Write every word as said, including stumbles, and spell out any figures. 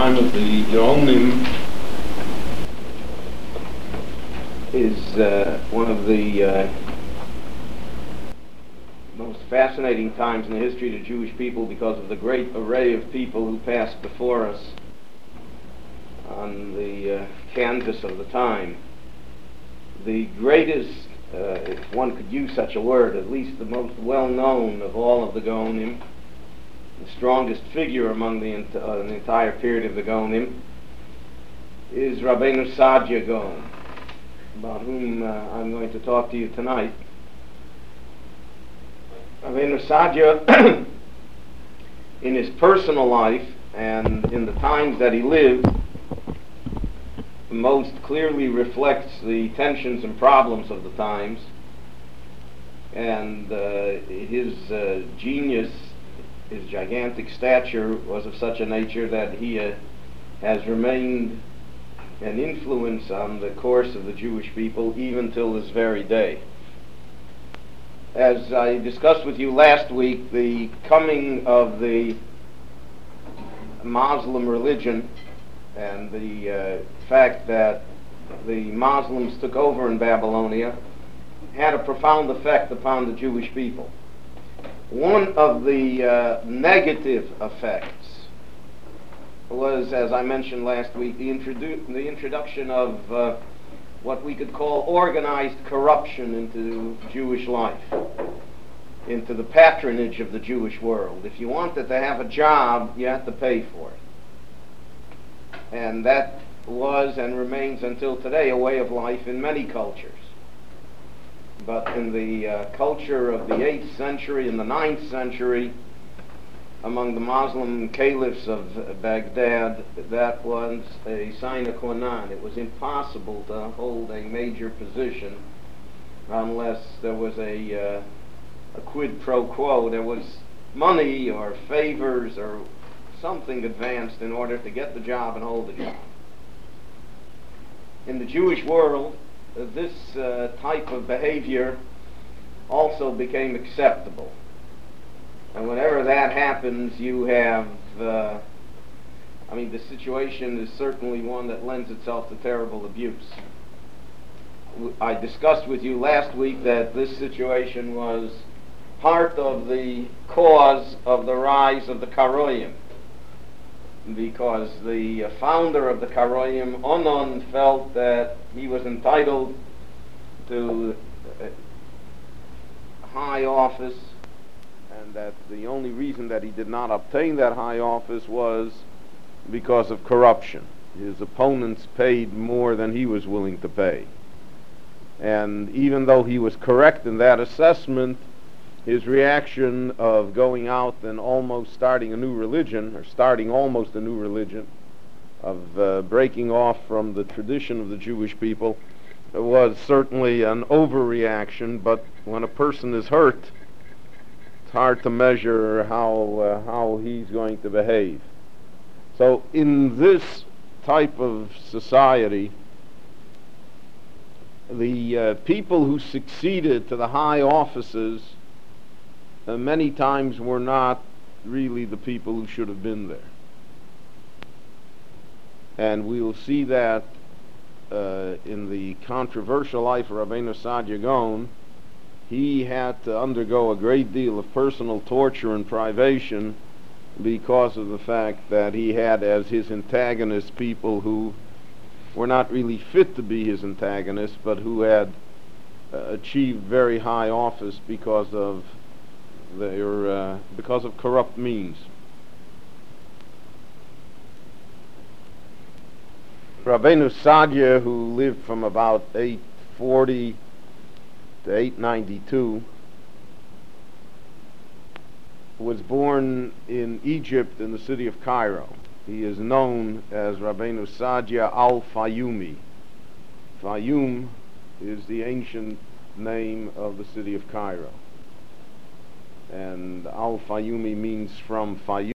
time of the Gaonim is uh, one of the uh, most fascinating times in the history of the Jewish people because of the great array of people who passed before us on the uh, canvas of the time. The greatest, uh, if one could use such a word, at least the most well-known of all of the Gaonim, the strongest figure among the, ent uh, the entire period of the Gaonim, is Rabbeinu Saadia Gaon, about whom uh, I'm going to talk to you tonight. Rabbeinu Saadia, in his personal life and in the times that he lived, most clearly reflects the tensions and problems of the times, and uh, his uh, genius, his gigantic stature was of such a nature that he uh, has remained an influence on the course of the Jewish people even till this very day. As I discussed with you last week, the coming of the Muslim religion and the uh, fact that the Muslims took over in Babylonia had a profound effect upon the Jewish people. One of the uh, negative effects was, as I mentioned last week, the, introdu the introduction of uh, what we could call organized corruption into Jewish life, into the patronage of the Jewish world. If you wanted to have a job, you had to pay for it. And that was and remains until today a way of life in many cultures. But in the uh, culture of the eighth century and the ninth century, among the Muslim caliphs of Baghdad, that was a sine qua non. It was impossible to hold a major position unless there was a, uh, a quid pro quo. There was money or favors or something advanced in order to get the job and hold the job. In the Jewish world, uh, this uh, type of behavior also became acceptable. And whenever that happens, you have, uh, I mean, the situation is certainly one that lends itself to terrible abuse. I discussed with you last week that this situation was part of the cause of the rise of the Karoyim, because the uh, founder of the Karoyim, Onan, felt that he was entitled to uh, high office, and that the only reason that he did not obtain that high office was because of corruption. His opponents paid more than he was willing to pay. And even though he was correct in that assessment, his reaction of going out and almost starting a new religion, or starting almost a new religion, of uh, breaking off from the tradition of the Jewish people, was certainly an overreaction. But when a person is hurt, it's hard to measure how, uh, how he's going to behave. So in this type of society, the uh, people who succeeded to the high offices uh, many times were not really the people who should have been there. And we'll see that uh, in the controversial life of Rabbeinu Saadia Gaon. He had to undergo a great deal of personal torture and privation because of the fact that he had as his antagonists people who were not really fit to be his antagonists, but who had uh, achieved very high office because of their uh, because of corrupt means. Rabbeinu Saadia, who lived from about eight forty to eight ninety-two, was born in Egypt in the city of Cairo. He is known as Rabbeinu Saadia al-Fayyumi. Fayyum is the ancient name of the city of Cairo, and al-Fayyumi means from Fayyum.